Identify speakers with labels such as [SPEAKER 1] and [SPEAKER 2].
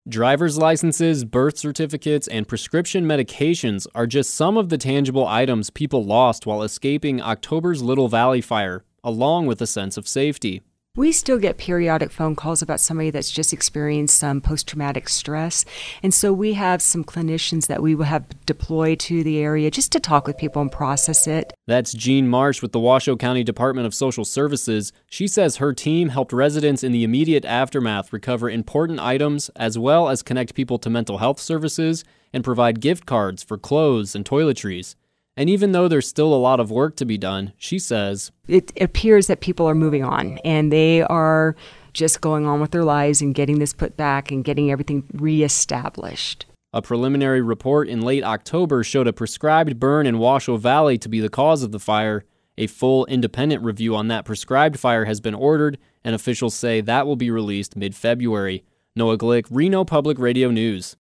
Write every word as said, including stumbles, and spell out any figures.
[SPEAKER 1] Driver's licenses, birth certificates, and prescription medications are just some of the tangible items people lost while escaping October's Little Valley fire, along with a sense of safety.
[SPEAKER 2] We still get periodic phone calls about somebody that's just experienced some post-traumatic stress. And so we have some clinicians that we will have deployed to the area just to talk with people and process it.
[SPEAKER 1] That's Jean Marsh with the Washoe County Department of Social Services. She says her team helped residents in the immediate aftermath recover important items, as well as connect people to mental health services and provide gift cards for clothes and toiletries. And even though there's still a lot of work to be done, she says,
[SPEAKER 2] it appears that people are moving on and they are just going on with their lives and getting this put back and getting everything reestablished.
[SPEAKER 1] A preliminary report in late October showed a prescribed burn in Washoe Valley to be the cause of the fire. A full independent review on that prescribed fire has been ordered, and officials say that will be released mid-February. Noah Glick, Reno Public Radio News.